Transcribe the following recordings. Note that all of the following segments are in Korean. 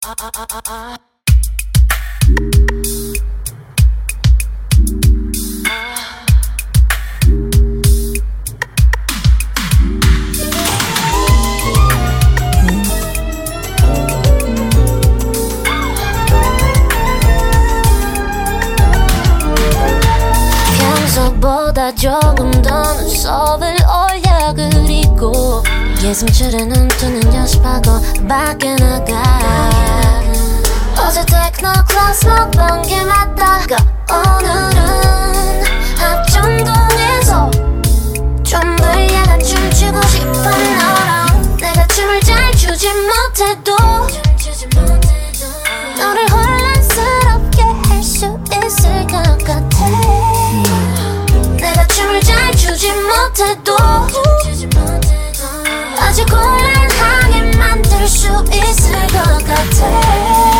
평소보다 조금 더 눈썹을 올려 그리고 예승줄에 눈뜨는 연습하고 밖에 나가. 어제 테크노 클래스 못 본 게 맞다가 오늘은 합정동에서 좀 불리하다 춤추고 싶어. 너랑 내가 춤을 잘 추지 못해도 너를 혼란스럽게 할 수 있을 것 같아. 내가 춤을 잘 추지 못해도 아주 곤란하게 만들 수 있을 것 같아.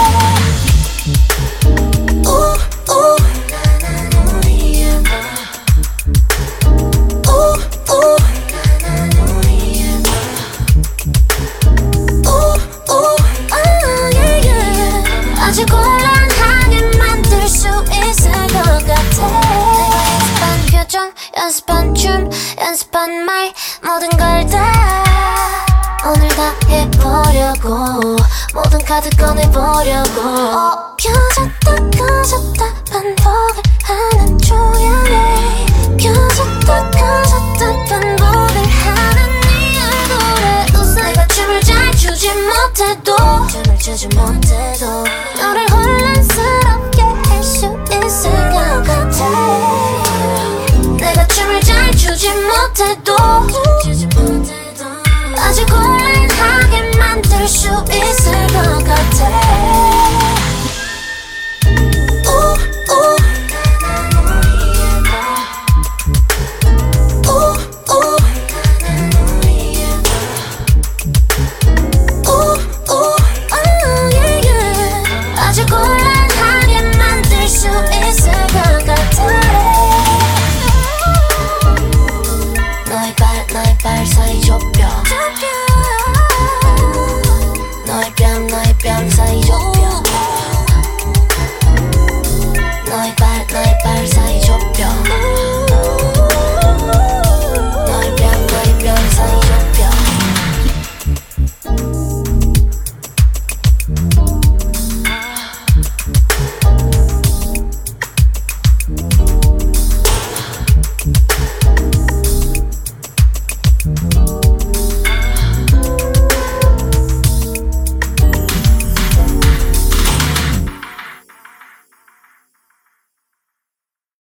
아주 곤란하게 만들 수 있을 것 같아. 연습한 표정, 연습한 춤, 연습한 말 모든 걸 다 오늘 다 해보려고 모든 카드 꺼내보려고 펴졌다 꺼졌다 반복을 하는 조연해. 펴졌다 꺼졌다 반복을 하는 네 얼굴에 웃어. 내가 춤을 잘 추지 못해도 너를 혼란스럽게 할 수 있을 것 같아. 내가 춤을 잘 추지 못해도 아주 곤란하게 만들 수 있을 것 같아. 아주 곤란하게 만들 수 있을 것 같아. 너의 발 사이 좁혀. 너의 뺨 사이 좁혀. 너의 발 사이 좁혀.